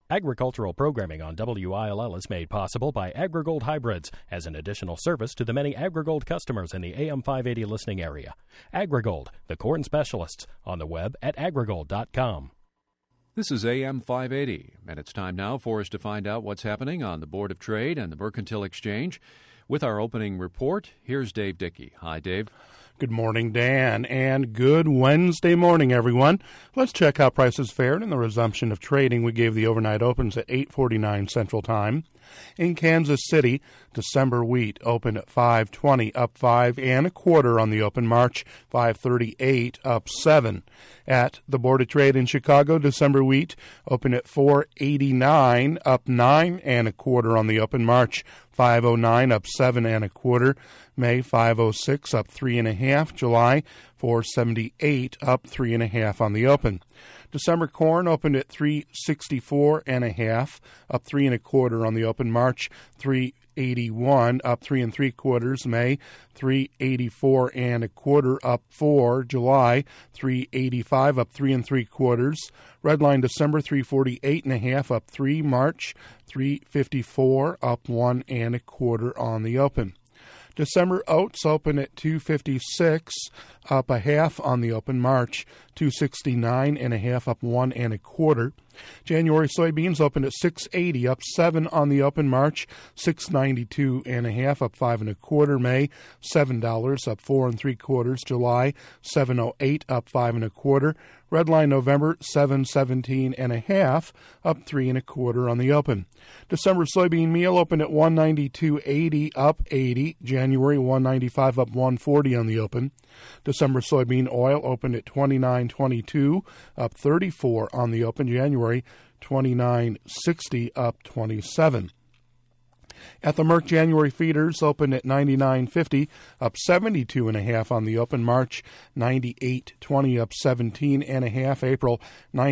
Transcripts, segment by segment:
Agricultural programming on WILL is made possible by AgriGold Hybrids as an additional service to the many AgriGold customers in the AM 580 listening area. AgriGold, the corn specialists, on the web at agrigold.com. This is AM 580, and it's time now for us to find out what's happening on the Board of Trade and the Mercantile Exchange. With our opening report, here's Dave Dickey. Hi, Dave. Good morning, Dan, and good Wednesday morning, everyone. Let's check how prices fared in the resumption of trading. We gave the overnight opens at 8:49 Central Time. In Kansas City, December wheat opened at 5.20, up 5 1/4 on the open. March 5.38, up 7. At the Board of Trade in Chicago, December wheat opened at 4.89, up 9 1/4 on the open. March 5.09, up 7 1/4. May 5.06, up 3 1/2. July 4.78, up 3 1/2 on the open. December corn opened at 3.64 1/2, up 3 1/4 on the open. March 3.81, up 3 3/4. May 3.84 1/4, up 4. July 3.85, up 3 3/4. Redline December 3.48 1/2, up 3. March 3.54, up 1 1/4 on the open. December oats open at 2.56, up 1/2 on the open. March 2.69 1/2, up 1 1/4. January soybeans opened at 6.80, up 7 on the open. March 6.92 1/2, up 5 1/4. May $7, up 4 3/4. July 7.08, up 5 1/4. Redline November 7.17 1/2, up 3 1/4 on the open. December soybean meal opened at 192.80, up 80. January 195, up 140 on the open. December soybean oil opened at 29.22, up 34 on the open. January 29.60, up 27. At the Merck, January feeders opened at 99.50, up 72 1/2 on the open. March 98.20, up 17 1/2. April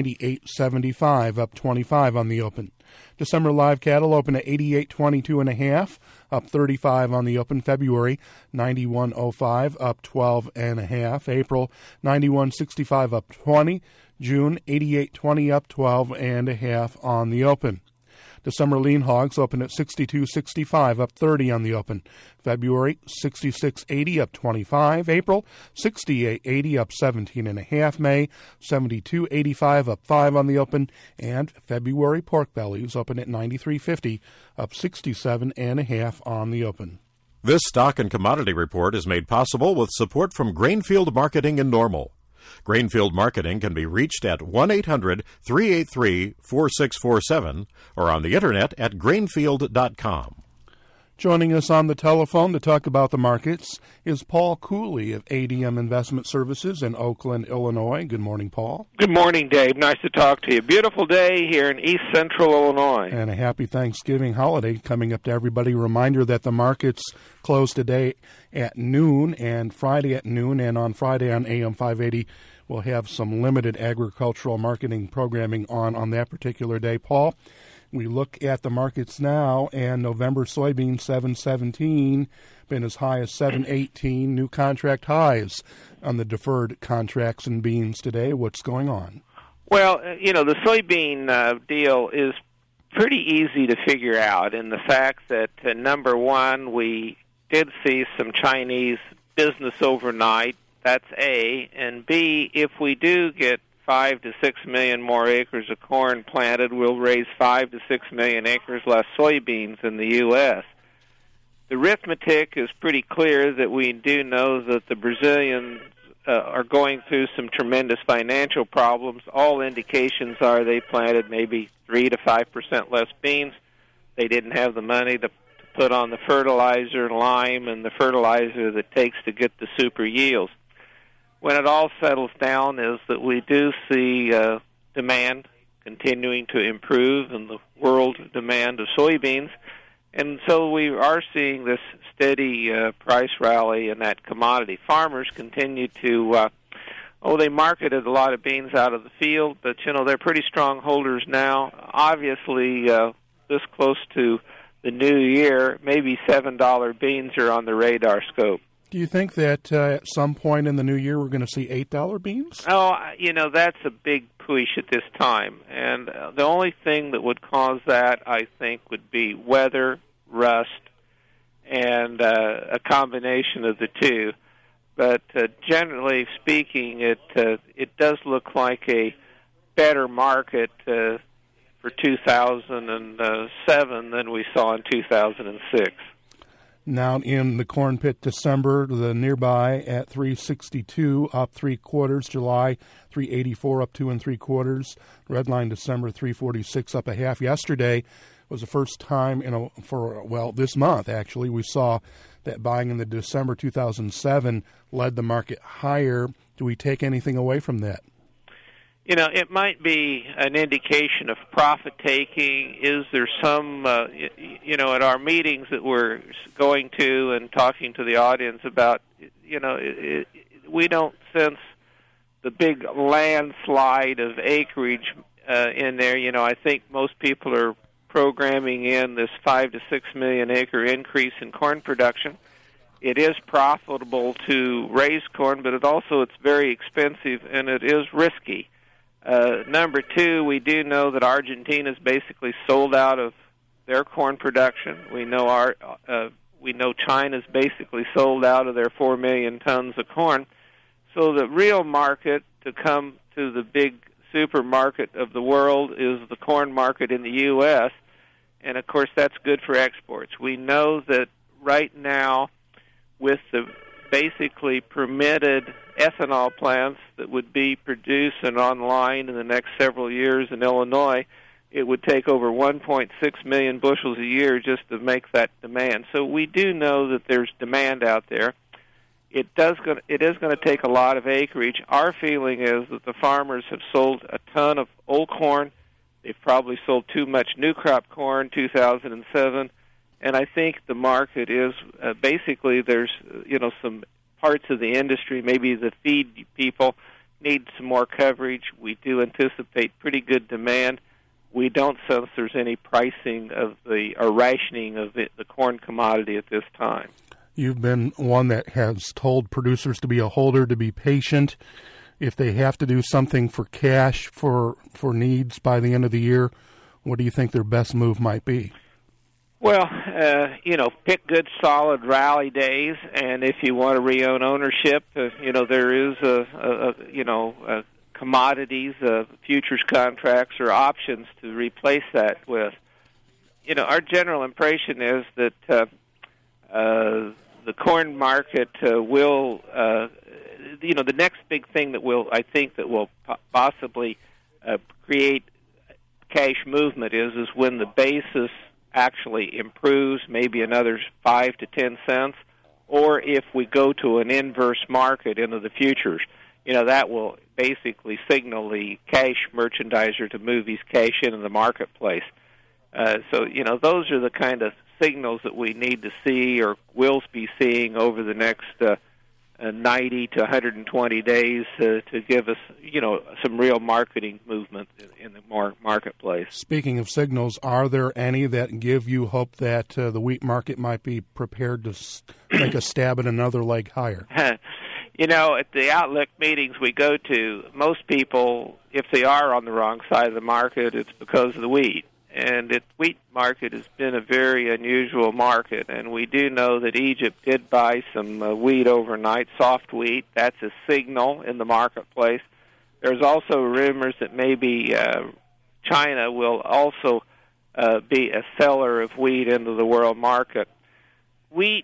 98.75, up 25 on the open. December live cattle opened at 88.22 1/2, up 35 on the open. February 91.05, up 12 1/2. April 91.65, up 20. June 88.20, up 12 1/2 on the open. December lean hogs opened at 62.65, up 30 on the open. February 66.80, up 25. April 68.80, up 17 1/2. May 72.85, up 5 on the open. And February pork bellies opened at 93.50, up 67 1/2 on the open. This stock and commodity report is made possible with support from Grainfield Marketing in Normal. Grainfield Marketing can be reached at 1-800-383-4647 or on the internet at grainfield.com. Joining us on the telephone to talk about the markets is Paul Cooley of ADM Investment Services in Oakland, Illinois. Good morning, Paul. Good morning, Dave. Nice to talk to you. Beautiful day here in East Central Illinois. And a happy Thanksgiving holiday coming up to everybody. Reminder that the markets close today at noon and Friday at noon, and on Friday on AM 580 we'll have some limited agricultural marketing programming on that particular day. Paul, we look at the markets now, and November soybean 7.17, been as high as 7.18, new contract highs on the deferred contracts and beans today. What's going on? Well, the soybean deal is pretty easy to figure out in the fact that, number one, we did see some Chinese business overnight. That's A. And B, if we do get 5 to 6 million more acres of corn planted, we'll raise 5 to 6 million acres less soybeans in the U.S. The arithmetic is pretty clear that we do know that the Brazilians are going through some tremendous financial problems. All indications are they planted maybe 3 to 5% less beans. They didn't have the money to put on the fertilizer, lime, and the fertilizer that takes to get the super yields. When it all settles down is that we do see demand continuing to improve in the world demand of soybeans. And so we are seeing this steady price rally in that commodity. Farmers continue to, they marketed a lot of beans out of the field, but, they're pretty strong holders now. Obviously, this close to the new year, maybe $7 beans are on the radar scope. Do you think that at some point in the new year we're going to see $8 beans? Oh, that's a big squeamish at this time. And the only thing that would cause that, I think, would be weather, rust, and a combination of the two. But generally speaking, it does look like a better market for 2007 than we saw in 2006. Now in the corn pit, December, the nearby at 362 up 3/4. July 384 up 2 3/4. Red line December 346 up a half. Yesterday was the first time this month actually we saw that buying in the December 2007 led the market higher. Do we take anything away from that? It might be an indication of profit-taking. Is there some, at our meetings that we're going to and talking to the audience about, we don't sense the big landslide of acreage in there. I think most people are programming in this 5 to 6 million acre increase in corn production. It is profitable to raise corn, but it's very expensive and it is risky. Number two, we do know that Argentina's basically sold out of their corn production. We know China's basically sold out of their 4 million tons of corn. So the real market to come to the big supermarket of the world is the corn market in the U.S., and of course that's good for exports. We know that right now with the basically permitted ethanol plants that would be produced and online in the next several years in Illinois, it would take over 1.6 million bushels a year just to make that demand. So we do know that there's demand out there. It is going to take a lot of acreage. Our feeling is that the farmers have sold a ton of old corn. They've probably sold too much new crop corn 2007. And I think the market is basically there's, some parts of the industry, maybe the feed people, need some more coverage. We do anticipate pretty good demand. We don't sense there's any pricing or rationing of the corn commodity at this time. You've been one that has told producers to be a holder, to be patient. If they have to do something for cash for needs by the end of the year, what do you think their best move might be? Well, pick good, solid rally days, and if you want to re-own ownership, there is commodities, futures contracts, or options to replace that with. Our general impression is that the corn market will, the next big thing that will possibly create cash movement is when the basis actually improves, maybe another 5 to 10 cents, or if we go to an inverse market into the futures, that will basically signal the cash merchandiser to move his cash into the marketplace. So those are the kind of signals that we need to see or will be seeing over the next 90 to 120 days to give us, some real marketing movement in the marketplace. Speaking of signals, are there any that give you hope that the wheat market might be prepared to take a stab at another leg higher? At the Outlook meetings we go to, most people, if they are on the wrong side of the market, it's because of the wheat. And the wheat market has been a very unusual market, and we do know that Egypt did buy some wheat overnight, soft wheat. That's a signal in the marketplace. There's also rumors that maybe China will also be a seller of wheat into the world market. Wheat,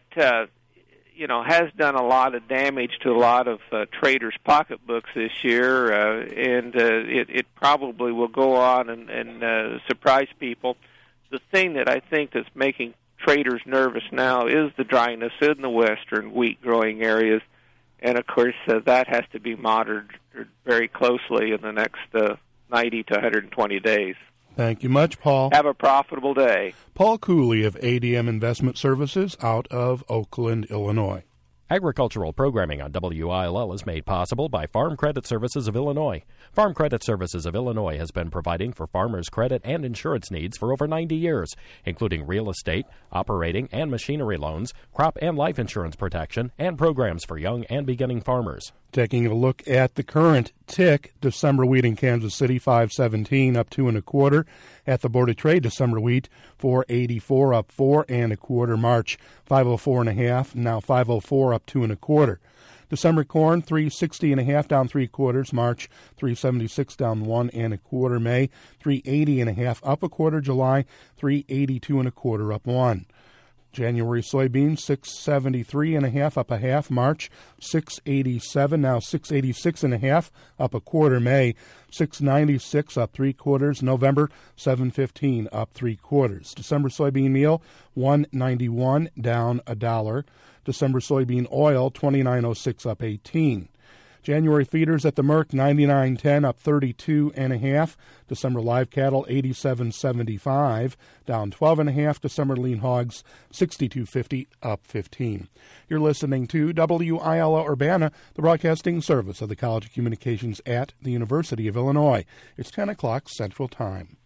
has done a lot of damage to a lot of traders' pocketbooks this year, and it probably will go on and surprise people. The thing that I think that's making traders nervous now is the dryness in the western wheat-growing areas, and, of course, that has to be monitored very closely in the next 90 to 120 days. Thank you much, Paul. Have a profitable day. Paul Cooley of ADM Investment Services out of Oakland, Illinois. Agricultural programming on WILL is made possible by Farm Credit Services of Illinois. Farm Credit Services of Illinois has been providing for farmers' credit and insurance needs for over 90 years, including real estate, operating and machinery loans, crop and life insurance protection, and programs for young and beginning farmers. Taking a look at the current tick, December wheat in Kansas City, 517 up 2 1/4. At the Board of Trade, December wheat, 484 up 4 1/4. March, 504 1/2. Now 504 up 2 1/4. December corn, 360 1/2 down 3/4. March, 376 down 1 1/4. May, 380 1/2 up 1/4. July, 382 1/4 up 1. January soybeans, 673 1/2 up 1/2. March, 687, now 686 1/2 up 1/4. May, 696 up 3/4. November, 715 up 3/4. December soybean meal, 191 down $1. December soybean oil, 29.06 up 18. January feeders at the Merc, 99.10 up 32 1/2. December live cattle, 87.75 down 12 1/2. December lean hogs, 62.50 up 15. You're listening to WILO Urbana, the broadcasting service of the College of Communications at the University of Illinois. It's 10 o'clock Central Time.